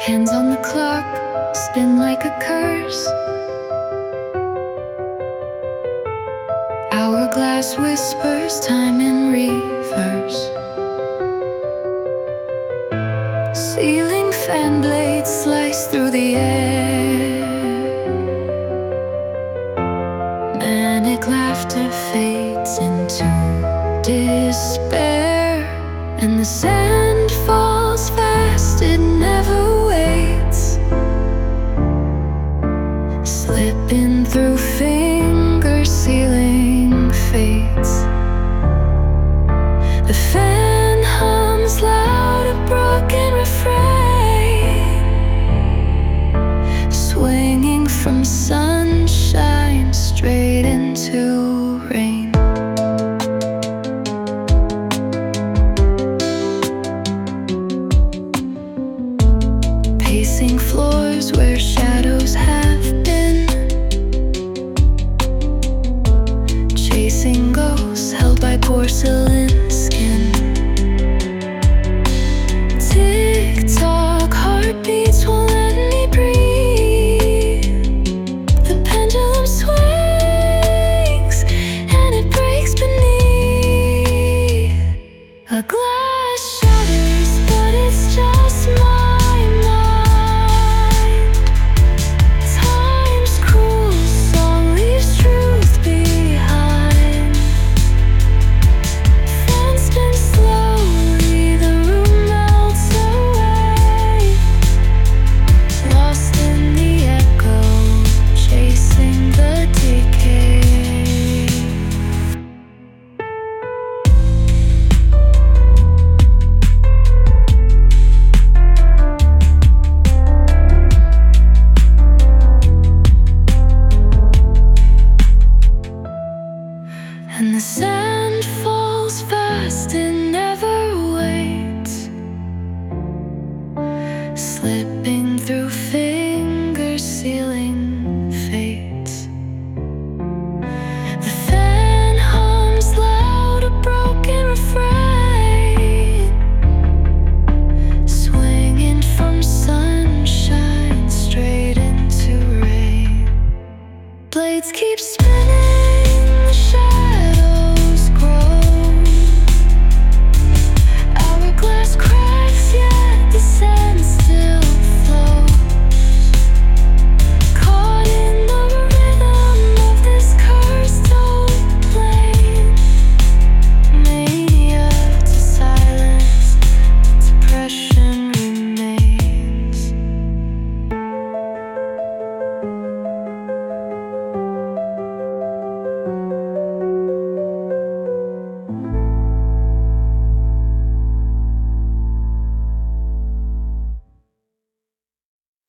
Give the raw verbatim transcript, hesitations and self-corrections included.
Hands on the clock, spin like a curse. Hourglass whispers time in reverse. Ceiling fan blades slice through the air. Manic laughter fades into despair, and the sand falls fast, it never waits, slipping through fingers, ceiling fades. The fan hums loud, a broken refrain, swinging from sunshine straight into rain. Pacing floors where shadows have been, chasing ghosts held by porcelain skin. Tick-tock heartbeats won't let me breathe. The pendulum swings and it breaks beneath. A glass shatters, but it's just my mind. Time's cruel song leaves truth behind. Fans spin slowly, the room melts away, lost in the echo, chasing the decay. And the sand falls fast.